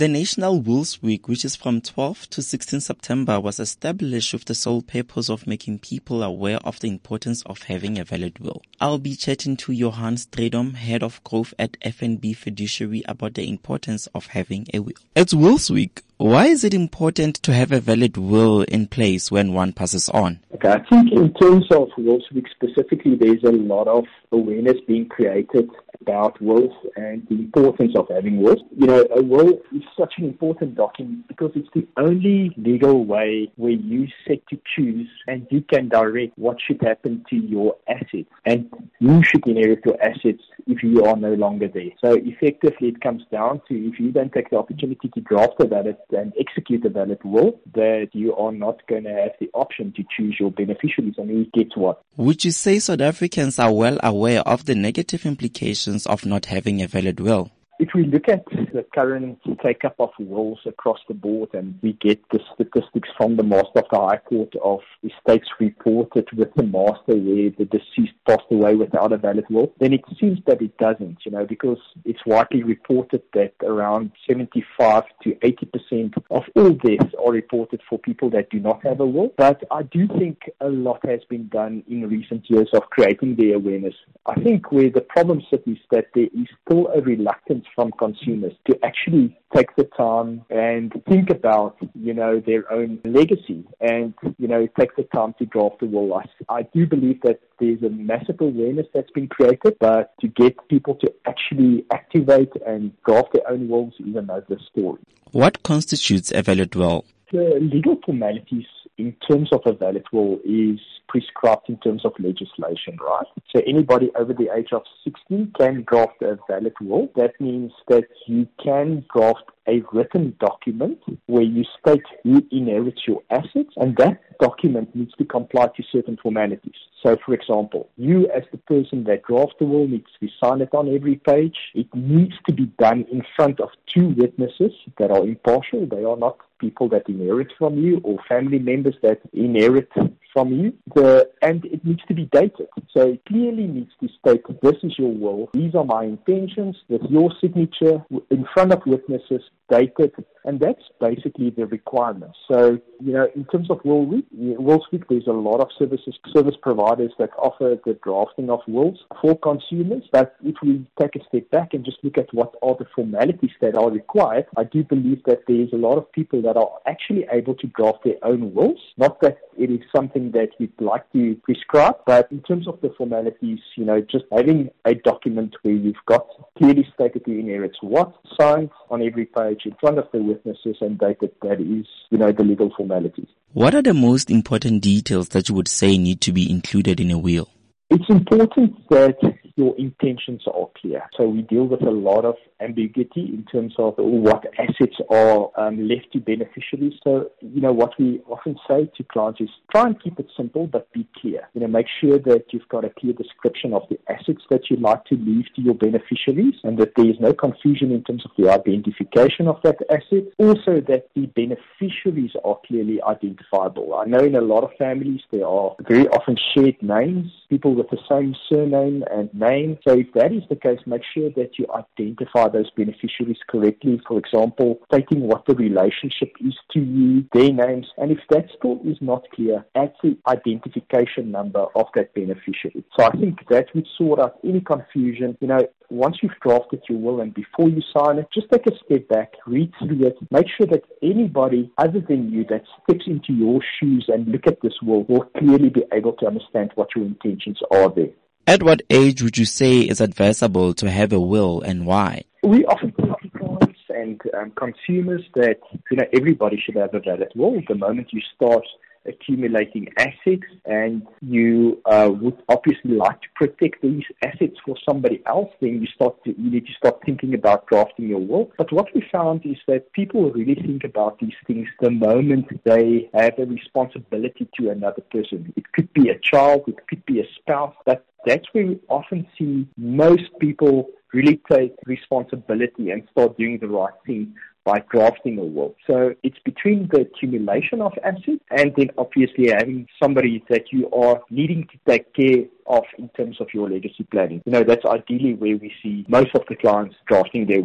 The National Wills Week, which is from 12 to 16 September, was established with the sole purpose of making people aware of the importance of having a valid will. I'll be chatting to Johan Strydom, Head of Growth at FNB Fiduciary, about the importance of having a will. It's Wills Week. Why is it important to have a valid will in place when one passes on? Okay, I think in terms of Wills Week specifically, there's a lot of awareness being created about wills and the importance of having wills. You know, a will is such an important document because it's the only legal way where you set to choose and you can direct what should happen to your assets and who should inherit your assets if you are no longer there. So effectively it comes down to, if you don't take the opportunity to draft a valid and execute a valid will, that you are not going to have the option to choose your beneficiaries and who gets what. Would you say South Africans are well aware of the negative implications of not having a valid will? If we look at the current take-up of wills across the board, and we get the statistics from the Master of the High Court of estates reported with the Master where the deceased passed away without a valid will, then it seems that it doesn't, because it's widely reported that around 75 to 80% of all deaths are reported for people that do not have a will. But I do think a lot has been done in recent years of creating the awareness. I think where the problem sits is that there is still a reluctance from consumers to actually take the time and think about, their own legacy and, take the time to draft a will. I do believe that there's a massive awareness that's been created, but to get people to actually activate and draft their own wills is another story. What constitutes a valid will? The legal formalities in terms of a valid will is prescribed in terms of legislation, right? So anybody over the age of 16 can draft a valid will. That means that you can draft a written document where you state who inherits your assets, and that document needs to comply to certain formalities. So, for example, you as the person that drafts the will needs to sign it on every page. It needs to be done in front of two witnesses that are impartial. They are not people that inherit from you or family members that inherit from you. And it needs to be dated. So it clearly needs to state, this is your will, these are my intentions, with your signature in front of witnesses, dated, and that's basically the requirement. So, in terms of Wills Week, there's a lot of service providers that offer the drafting of wills for consumers. But if we take a step back and just look at what are the formalities that are required, I do believe that there's a lot of people that are actually able to draft their own wills. Not that it is something that we'd like to prescribe, but in terms of the formalities, just having a document where you've got clearly stated who inherits what, signed on every page in front of the witnesses and dated, that is, the legal formalities. What are the most important details that you would say need to be included in a will? It's important that your intentions are clear. So we deal with a lot of ambiguity in terms of what assets are left to beneficiaries. So, what we often say to clients is try and keep it simple, but be clear. Make sure that you've got a clear description of the assets that you'd like to leave to your beneficiaries and that there is no confusion in terms of the identification of that asset. Also that the beneficiaries are clearly identifiable. I know in a lot of families there are very often shared names, people with the same surname and name. So if that is the case, make sure that you identify those beneficiaries correctly. For example, stating what the relationship is to you, their names. And if that still is not clear, add the identification number of that beneficiary. So I think that would sort out any confusion. Once you've drafted your will and before you sign it, just take a step back, read through it, make sure that anybody other than you that steps into your shoes and look at this will clearly be able to understand what your intentions are there. At what age would you say is advisable to have a will and why? We often tell clients and consumers that everybody should have a valid will. The moment you start accumulating assets and you would obviously like to protect these assets for somebody else, then you need to start thinking about drafting your will. But what we found is that people really think about these things the moment they have a responsibility to another person. It could be a child, it could be a spouse, but that's where we often see most people really take responsibility and start doing the right thing by drafting a will. So it's between the accumulation of assets and then obviously having somebody that you are needing to take care of in terms of your legacy planning. That's ideally where we see most of the clients drafting their wills.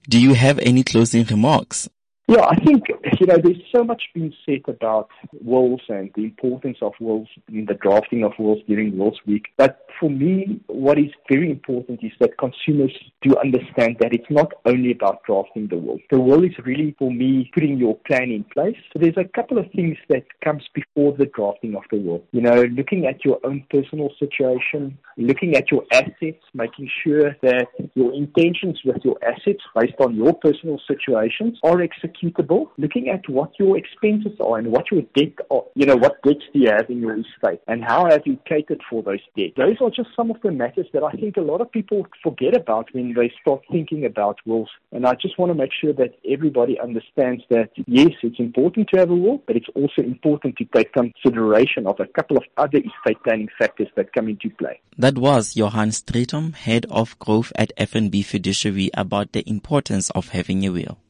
Do you have any closing remarks? Yeah, I think, there's so much being said about wills and the importance of wills in the drafting of wills during Wills Week. But for me, what is very important is that consumers do understand that it's not only about drafting the will. The will is really, for me, putting your plan in place. So there's a couple of things that comes before the drafting of the will. Looking at your own personal situation, looking at your assets, making sure that your intentions with your assets based on your personal situations are executable, looking at what your expenses are and what your debt are, what debts do you have in your estate and how have you catered for those debts. Those are just some of the matters that I think a lot of people forget about when they start thinking about wills. And I just want to make sure that everybody understands that, yes, it's important to have a will, but it's also important to take consideration of a couple of other estate planning factors that come into play. That was Johan Strydom, Head of Growth at FNB Fiduciary, about the importance of having a will.